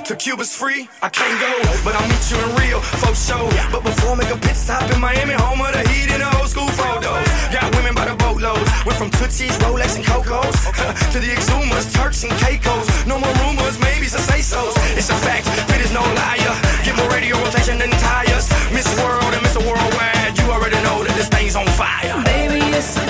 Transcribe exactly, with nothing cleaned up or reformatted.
To Cuba's free, I can't go, but I'll meet you in Rio, for sure. But before I make a pit stop in Miami, home of the heat and the old school photos. Got women by the boatloads, went from Tootsies, Rolex, and Cocos to the Exumas, Turks, and Caicos. No more rumors, maybe some say-sos. It's a fact, Pitt is no liar. Get more radio rotation than tires. Miss World and Mister Worldwide, you already know that this thing's on fire. Baby, it's